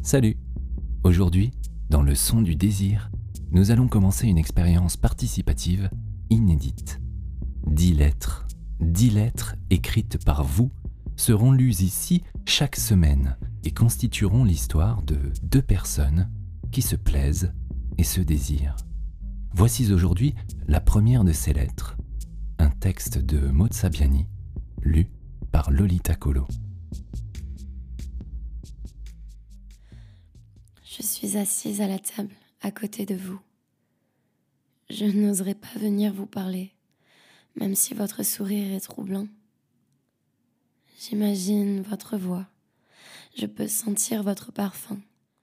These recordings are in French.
Salut! Aujourd'hui, dans le son du désir, nous allons commencer une expérience participative inédite. 10 lettres écrites par vous seront lues ici chaque semaine et constitueront l'histoire de 2 personnes qui se plaisent et se désirent. Voici aujourd'hui la première de ces lettres, un texte de Maud Sabiani, lu par Lolita Colo. Je suis assise à la table, à côté de vous. Je n'oserais pas venir vous parler, même si votre sourire est troublant. J'imagine votre voix. Je peux sentir votre parfum.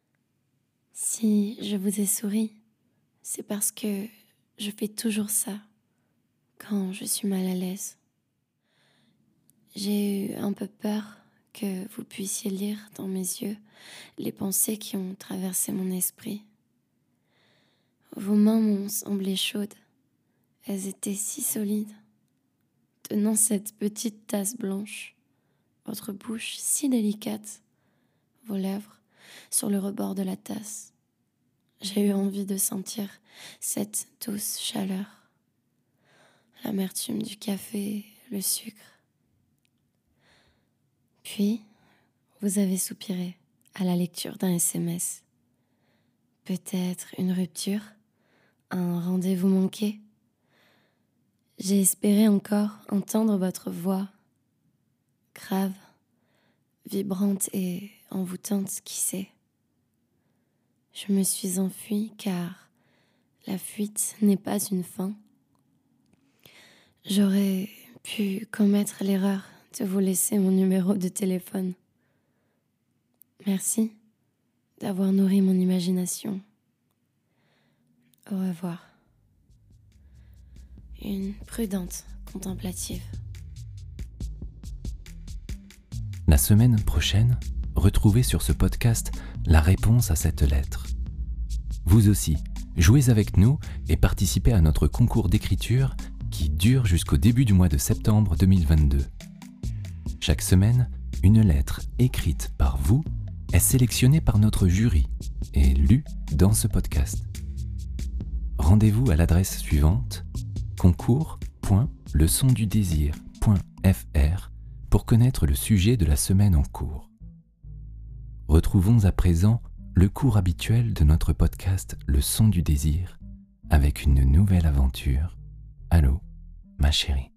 Si je vous ai souri, c'est parce que je fais toujours ça quand je suis mal à l'aise. J'ai eu un peu peur que vous puissiez lire dans mes yeux les pensées qui ont traversé mon esprit. Vos mains m'ont semblé chaudes. Elles étaient si solides, tenant cette petite tasse blanche, votre bouche si délicate, vos lèvres sur le rebord de la tasse. J'ai eu envie de sentir cette douce chaleur, l'amertume du café, le sucre. Puis, vous avez soupiré à la lecture d'un SMS. Peut-être une rupture, un rendez-vous manqué. J'ai espéré encore entendre votre voix, grave, vibrante et envoûtante, qui sait. Je me suis enfuie car la fuite n'est pas une fin. J'aurais pu commettre l'erreur de vous laisser mon numéro de téléphone. Merci d'avoir nourri mon imagination. Au revoir. Une prudente contemplative. La semaine prochaine, retrouvez sur ce podcast la réponse à cette lettre. Vous aussi, jouez avec nous et participez à notre concours d'écriture qui dure jusqu'au début du mois de septembre 2022. Chaque semaine, une lettre écrite par vous est sélectionnée par notre jury et lue dans ce podcast. Rendez-vous à l'adresse suivante: concours.lesondudésir.fr pour connaître le sujet de la semaine en cours. Retrouvons à présent le cours habituel de notre podcast Le Son du Désir avec une nouvelle aventure. Allô, ma chérie.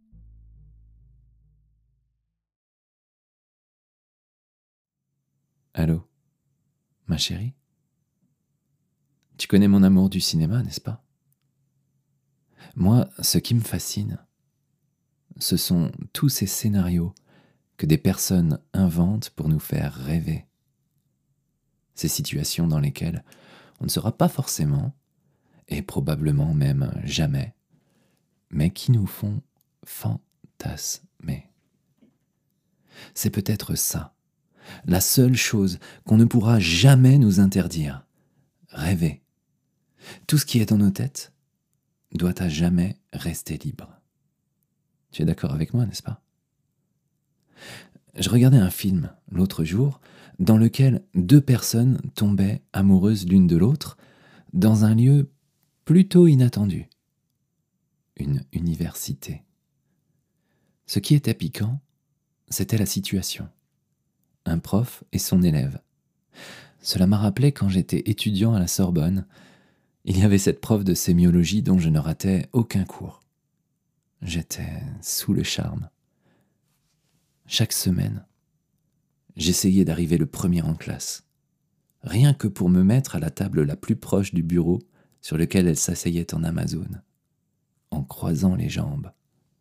Allô, ma chérie. Tu connais mon amour du cinéma, n'est-ce pas? Moi, ce qui me fascine, ce sont tous ces scénarios que des personnes inventent pour nous faire rêver. Ces situations dans lesquelles on ne sera pas forcément, et probablement même jamais, mais qui nous font fantasmer. C'est peut-être ça, la seule chose qu'on ne pourra jamais nous interdire: rêver. Tout ce qui est dans nos têtes doit à jamais rester libre. Tu es d'accord avec moi, n'est-ce pas? Je regardais un film l'autre jour dans lequel 2 personnes tombaient amoureuses l'une de l'autre dans un lieu plutôt inattendu. Une université. Ce qui était piquant, c'était la situation. Un prof et son élève. Cela m'a rappelé quand j'étais étudiant à la Sorbonne. Il y avait cette prof de sémiologie dont je ne ratais aucun cours. J'étais sous le charme. Chaque semaine, j'essayais d'arriver le premier en classe, rien que pour me mettre à la table la plus proche du bureau sur lequel elle s'asseyait en Amazone, en croisant les jambes.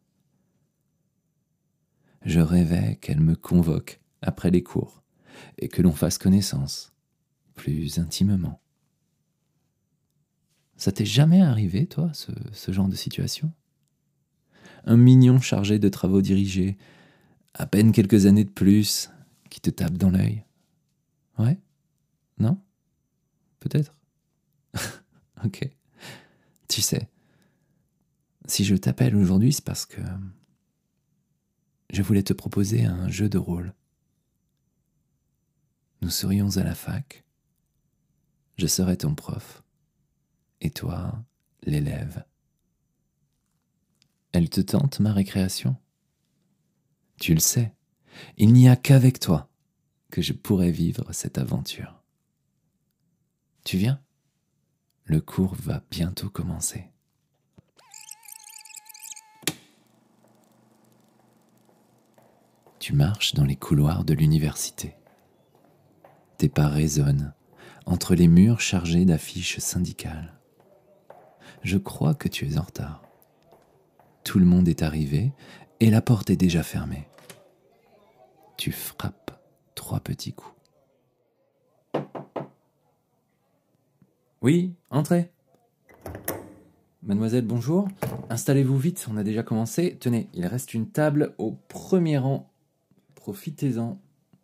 Je rêvais qu'elle me convoque après les cours et que l'on fasse connaissance, plus intimement. Ça t'est jamais arrivé, toi, ce genre de situation? Un mignon chargé de travaux dirigés, à peine quelques années de plus, qui te tape dans l'œil? Ouais? Non? Peut-être? Ok. Tu sais, si je t'appelle aujourd'hui, c'est parce que je voulais te proposer un jeu de rôle. Nous serions à la fac, je serai ton prof. Et toi, l'élève. Elle te tente, ma récréation? Tu le sais, il n'y a qu'avec toi que je pourrai vivre cette aventure. Tu viens? Le cours va bientôt commencer. Tu marches dans les couloirs de l'université. Tes pas résonnent entre les murs chargés d'affiches syndicales. Je crois que tu es en retard. Tout le monde est arrivé et la porte est déjà fermée. Tu frappes 3 petits coups. Oui, entrez. Mademoiselle, bonjour. Installez-vous vite, on a déjà commencé. Tenez, il reste une table au premier rang. Profitez-en.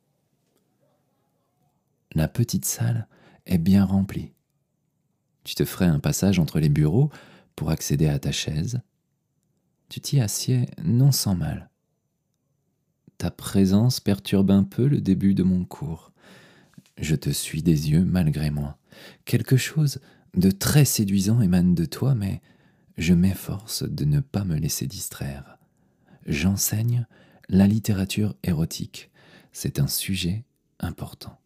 La petite salle est bien remplie. Tu te ferais un passage entre les bureaux pour accéder à ta chaise. Tu t'y assieds non sans mal. Ta présence perturbe un peu le début de mon cours. Je te suis des yeux malgré moi. Quelque chose de très séduisant émane de toi, mais je m'efforce de ne pas me laisser distraire. J'enseigne la littérature érotique. C'est un sujet important.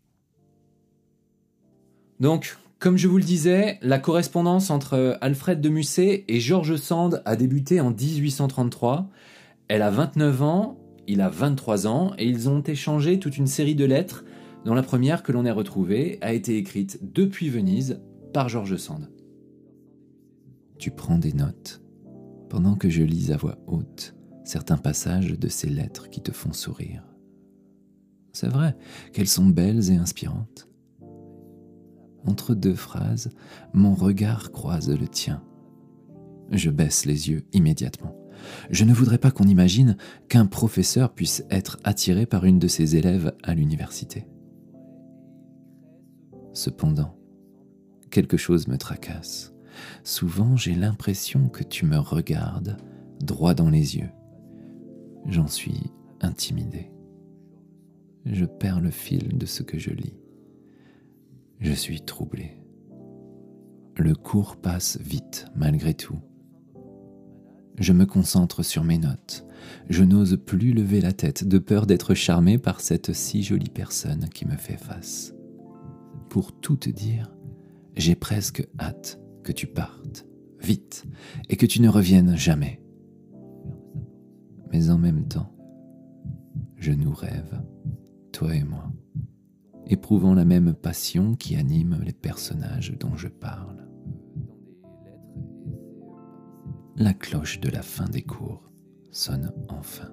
Donc, comme je vous le disais, la correspondance entre Alfred de Musset et George Sand a débuté en 1833. Elle a 29 ans, il a 23 ans, et ils ont échangé toute une série de lettres, dont la première que l'on ait retrouvée a été écrite depuis Venise par George Sand. Tu prends des notes, pendant que je lis à voix haute certains passages de ces lettres qui te font sourire. C'est vrai qu'elles sont belles et inspirantes. Entre 2 phrases, mon regard croise le tien. Je baisse les yeux immédiatement. Je ne voudrais pas qu'on imagine qu'un professeur puisse être attiré par une de ses élèves à l'université. Cependant, quelque chose me tracasse. Souvent, j'ai l'impression que tu me regardes droit dans les yeux. J'en suis intimidé. Je perds le fil de ce que je lis. Je suis troublé. Le cours passe vite, malgré tout. Je me concentre sur mes notes. Je n'ose plus lever la tête, de peur d'être charmé par cette si jolie personne qui me fait face. Pour tout te dire, j'ai presque hâte que tu partes, vite, et que tu ne reviennes jamais. Mais en même temps, je nous rêve, toi et moi, éprouvant la même passion qui anime les personnages dont je parle. La cloche de la fin des cours sonne enfin.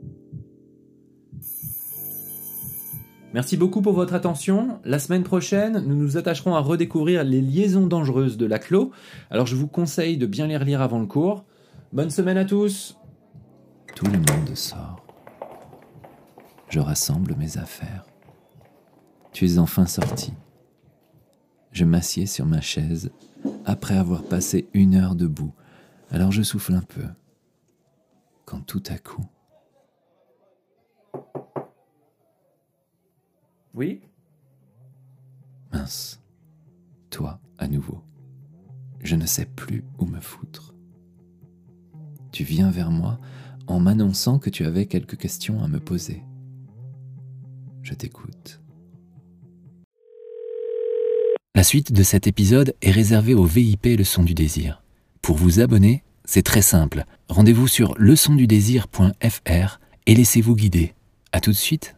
Merci beaucoup pour votre attention. La semaine prochaine, nous nous attacherons à redécouvrir les liaisons dangereuses de Laclos. Alors je vous conseille de bien les relire avant le cours. Bonne semaine à tous. Tout le monde sort. Je rassemble mes affaires. Tu es enfin sorti. Je m'assieds sur ma chaise après avoir passé 1 heure debout. Alors je souffle un peu. Quand tout à coup... Oui? Mince. Toi, à nouveau. Je ne sais plus où me foutre. Tu viens vers moi en m'annonçant que tu avais quelques questions à me poser. Je t'écoute. La suite de cet épisode est réservée au VIP Leçon du Désir. Pour vous abonner, c'est très simple. Rendez-vous sur leçondudésir.fr et laissez-vous guider. À tout de suite.